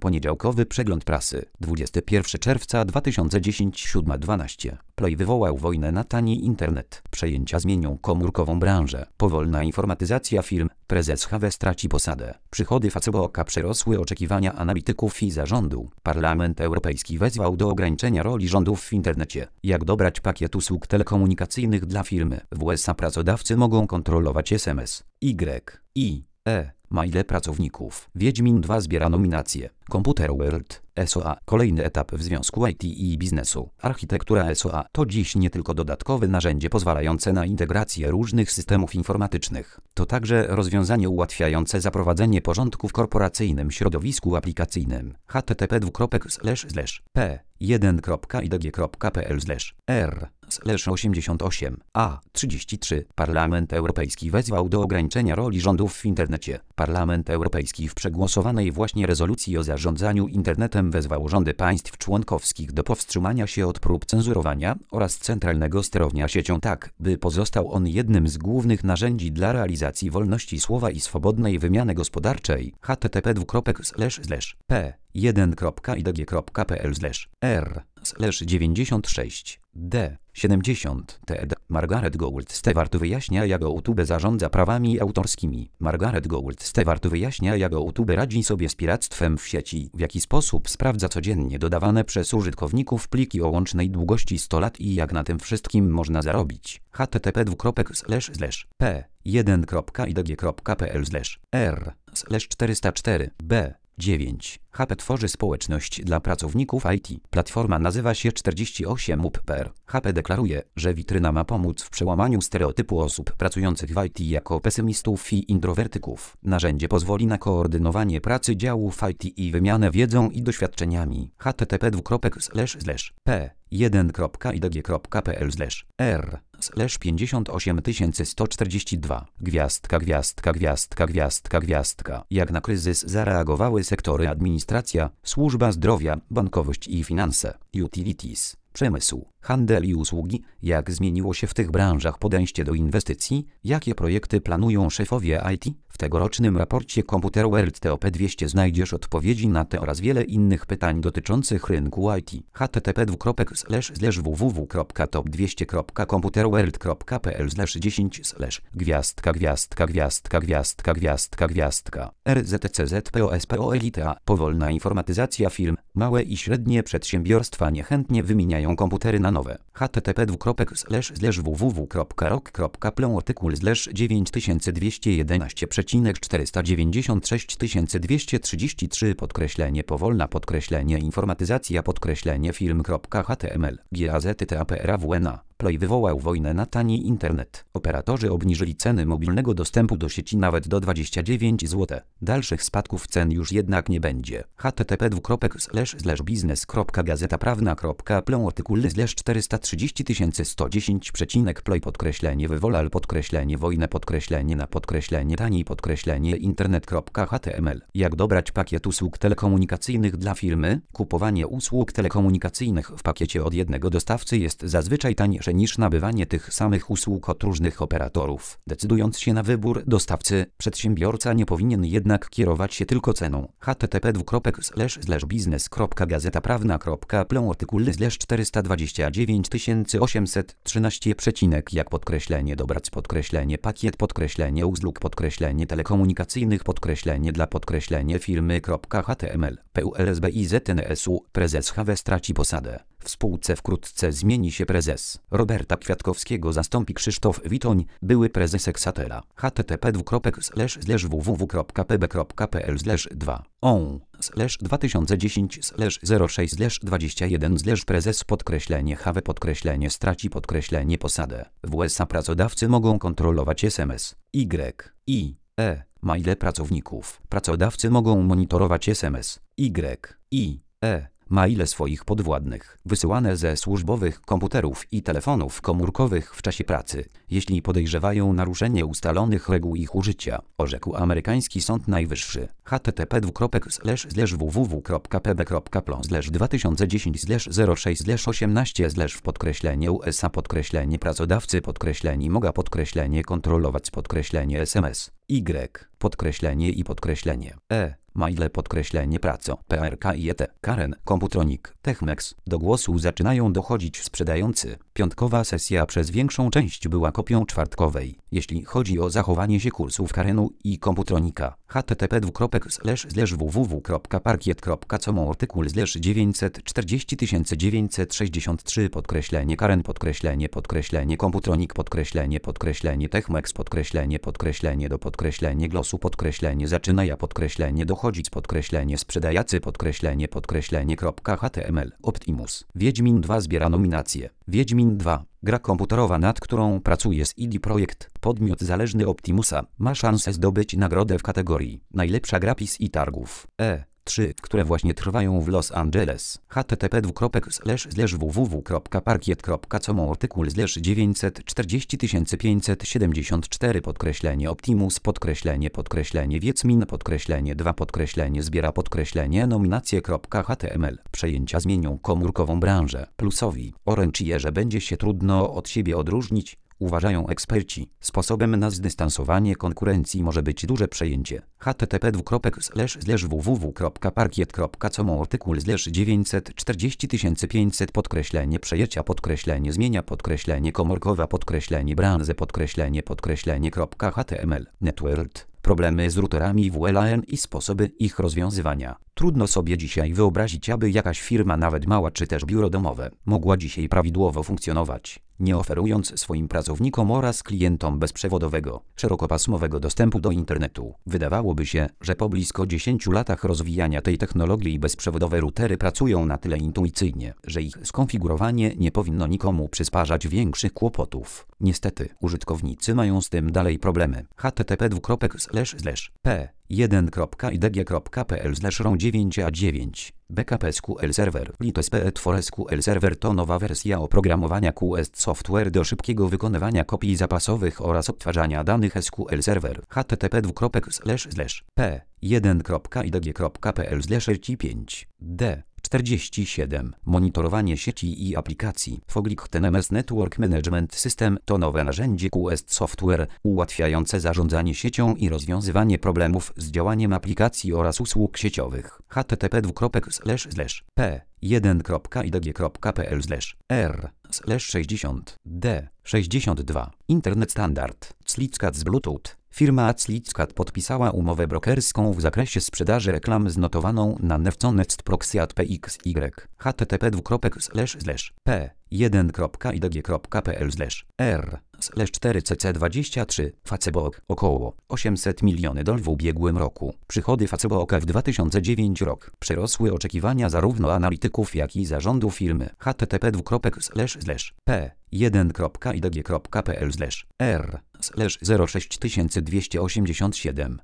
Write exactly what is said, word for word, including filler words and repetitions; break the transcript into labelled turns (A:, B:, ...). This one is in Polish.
A: Poniedziałkowy przegląd prasy. dwudziestego pierwszego czerwca dwa tysiące dziesiątego, siódma dwanaście. Play wywołał wojnę na tani internet. Przejęcia zmienią komórkową branżę. Powolna informatyzacja firm. Prezes H W straci posadę. Przychody Facebooka przerosły oczekiwania analityków i zarządu. Parlament Europejski wezwał do ograniczenia roli rządów w internecie. Jak dobrać pakiet usług telekomunikacyjnych dla firmy? W U S A pracodawcy mogą kontrolować S M S. Y. I. E. Maile pracowników. Wiedźmin dwa zbiera nominacje. Computer World, S O A. Kolejny etap w związku I T i biznesu. Architektura S O A to dziś nie tylko dodatkowe narzędzie pozwalające na integrację różnych systemów informatycznych. To także rozwiązanie ułatwiające zaprowadzenie porządku w korporacyjnym środowisku aplikacyjnym. h t t p dwukropek slash slash p jeden kropka i d g kropka p l slash r slash osiemdziesiąt osiem a trzydzieści trzy. Parlament Europejski wezwał do ograniczenia roli rządów w internecie. Parlament Europejski w przegłosowanej właśnie rezolucji o zarządzaniu internetem wezwał rządy państw członkowskich do powstrzymania się od prób cenzurowania oraz centralnego sterowania siecią tak, by pozostał on jednym z głównych narzędzi dla realizacji wolności słowa i swobodnej wymiany gospodarczej. h t t p dwukropek slash slash p jeden kropka i d g kropka p l slash r slash dziewięćdziesiąt sześć d siedemdziesiąt T E D. Margaret Gould Stewart wyjaśnia, jak YouTube zarządza prawami autorskimi. Margaret Gould Stewart wyjaśnia, jak YouTube radzi sobie z piractwem w sieci, w jaki sposób sprawdza codziennie dodawane przez użytkowników pliki o łącznej długości sto lat i jak na tym wszystkim można zarobić. h t t p dwukropek slash slash p jeden kropka i d g kropka p l slash r slash czterysta cztery b dziewięć. H P tworzy społeczność dla pracowników I T. Platforma nazywa się czterdzieści osiem U P P R. H P deklaruje, że witryna ma pomóc w przełamaniu stereotypu osób pracujących w I T jako pesymistów i introwertyków. Narzędzie pozwoli na koordynowanie pracy działów I T i wymianę wiedzą i doświadczeniami. h t t p dwukropek slash slash p jeden kropka i d g kropka p l slash r slash pięćdziesiąt osiem tysięcy sto czterdzieści dwa. Gwiazdka, gwiazdka, gwiazdka, gwiazdka, gwiazdka. Jak na kryzys zareagowały sektory administracja, służba zdrowia, bankowość i finanse, utilities, przemysł, handel i usługi, jak zmieniło się w tych branżach podejście do inwestycji, jakie projekty planują szefowie I T? W tegorocznym raporcie Computer World T O P dwieście znajdziesz odpowiedzi na te oraz wiele innych pytań dotyczących rynku I T. h t t p dwukropek slash slash w w w kropka top dwieście kropka computerworld kropka p l slash dziesięć slash gwiazdka gwiazdka gwiazdka gwiazdka gwiazdka gwiazdka r z t c z p o s p o l i t a. Powolna informatyzacja firm. Małe i średnie przedsiębiorstwa niechętnie wymieniają komputery na nowe. h t t p dwukropek slash slash w w w kropka rok kropka plon artykuł slash dziewięć tysięcy dwieście jedenaście przecinek czterysta dziewięćdziesiąt sześć tysięcy dwieście trzydzieści trzy podkreślenie powolna podkreślenie informatyzacja podkreślenie film.html gazety.taprawna. Play wywołał wojnę na tani internet. Operatorzy obniżyli ceny mobilnego dostępu do sieci nawet do dwadzieścia dziewięć złotych. Dalszych spadków cen już jednak nie będzie. h t t p dwukropek slash slash biznes kropka gazeta prawna kropka plon artykuł slash czterysta trzydzieści tysięcy sto dziesięć przecinek play podkreślenie wywołal podkreślenie wojnę podkreślenie na podkreślenie tani podkreślenie internet.html. Jak dobrać pakiet usług telekomunikacyjnych dla firmy? Kupowanie usług telekomunikacyjnych w pakiecie od jednego dostawcy jest zazwyczaj tańsze niż nabywanie tych samych usług od różnych operatorów. Decydując się na wybór dostawcy, przedsiębiorca nie powinien jednak kierować się tylko ceną. h t t p dwukropek slash slash biznes kropka gazeta prawna kropka plon artykuł slash czterysta dwadzieścia dziewięć tysięcy osiemset trzynaście przecinek jak podkreślenie dobrać podkreślenie pakiet podkreślenie usług podkreślenie telekomunikacyjnych podkreślenie dla podkreślenie firmy.html p u l s b i z n s u. Prezes H W straci posadę. W spółce wkrótce zmieni się prezes. Roberta Kwiatkowskiego zastąpi Krzysztof Witoń, były prezes Exatela. h t t p dwukropek slash slash w w w kropka p b kropka p l slash dwa on slash dwa tysiące dziesięć slash zero sześć slash dwadzieścia jeden slash prezes podkreślenie H W podkreślenie straci podkreślenie posadę. W U S A pracodawcy mogą kontrolować S M S. Y. I. E. Maile pracowników. Pracodawcy mogą monitorować S M S. Y. I. E. Maile swoich podwładnych, wysyłane ze służbowych komputerów i telefonów komórkowych w czasie pracy, jeśli podejrzewają naruszenie ustalonych reguł ich użycia, orzekł amerykański Sąd Najwyższy. h t t p dwukropek slash slash w w w kropka p b kropka plon slash dwa tysiące dziesięć slash zero sześć slash osiemnaście slash w podkreślenie U S A podkreślenie pracodawcy podkreślenie mogą podkreślenie kontrolować podkreślenie S M S. Y. Podkreślenie i podkreślenie. E. Maile podkreślenie praco, P R K I E T, Karen, Komputronik, Techmex. Do głosu zaczynają dochodzić sprzedający. Piątkowa sesja przez większą część była kopią czwartkowej, jeśli chodzi o zachowanie się kursów Karenu i Komputronika. http dwukropek slash slash www kropka parkiet kropka com artykuł slash dziewięćset czterdzieści tysięcy dziewięćset sześćdziesiąt trzy podkreślenie Karen podkreślenie podkreślenie Komputronik podkreślenie podkreślenie Techmex podkreślenie podkreślenie do podkreślenie głosu podkreślenie zaczynaja podkreślenie dochodzić podkreślenie sprzedajacy podkreślenie podkreślenie kropka html Optimus Wiedźmin dwa zbiera nominacje. Wiedźmin dwa, gra komputerowa, nad którą pracuje C D Projekt, podmiot zależny Optimusa, ma szansę zdobyć nagrodę w kategorii Najlepsza gra P C i targów E trzy, które właśnie trwają w Los Angeles. http dwukropek slash slash www kropka parkiet kropka com artykuł slash dziewięćset czterdzieści tysięcy pięćset siedemdziesiąt cztery podkreślenie Optimus podkreślenie podkreślenie Wiedźmin podkreślenie dwa podkreślenie zbiera podkreślenie nominacje.html. Przejęcia zmienią komórkową branżę. Plusowi Orange, że będzie się trudno od siebie odróżnić, uważają eksperci. Sposobem na zdystansowanie konkurencji może być duże przejęcie. http dwukropek slash slash www kropka parkiet kropka com artykuł slash dziewięćset czterdzieści tysięcy pięćset podkreślenie przejęcia podkreślenie zmienia podkreślenie komórkowa podkreślenie branże podkreślenie podkreślenie .html. Networld. Problemy z routerami W L A N i sposoby ich rozwiązywania. Trudno sobie dzisiaj wyobrazić, aby jakaś firma, nawet mała czy też biuro domowe, mogła dzisiaj prawidłowo funkcjonować, nie oferując swoim pracownikom oraz klientom bezprzewodowego, szerokopasmowego dostępu do internetu. Wydawałoby się, że po blisko dziesięciu latach rozwijania tej technologii bezprzewodowe routery pracują na tyle intuicyjnie, że ich skonfigurowanie nie powinno nikomu przysparzać większych kłopotów. Niestety, użytkownicy mają z tym dalej problemy. http dwukropek slash slash p jeden kropka idg kropka pl slash rom dziewięć a dziewięć B K P S Q L Server. LitSPet for S Q L Server to nowa wersja oprogramowania Q S Software do szybkiego wykonywania kopii zapasowych oraz odtwarzania danych S Q L Server. http dwukropek slash slash p jeden kropka idg kropka pl slash r pięć d czterdzieści siedem. Monitorowanie sieci i aplikacji. Foglik T N M S Network Management System to nowe narzędzie Q S Software ułatwiające zarządzanie siecią i rozwiązywanie problemów z działaniem aplikacji oraz usług sieciowych. http dwukropek slash slash p jeden kropka idg kropka pl slash r slash sześćdziesiąt d sześćdziesiąt dwa. Internet Standard. Slitscat z Bluetooth. Firma Slitscat podpisała umowę brokerską w zakresie sprzedaży reklam z notowaną na Newconext Proxy at P X Y. http dwukropek slash slash p jeden kropka idg kropka pl slash r slash cztery c c dwadzieścia trzy. Facebook około osiemset miliony dolarów w ubiegłym roku. Przychody Facebooka w dwa tysiące dziewiąty rok przerosły oczekiwania zarówno analityków, jak i zarządu firmy. http dwukropek slash slash p jeden kropka idg kropka pl slash r slash zero sześć dwieście osiemdziesiąt siedem.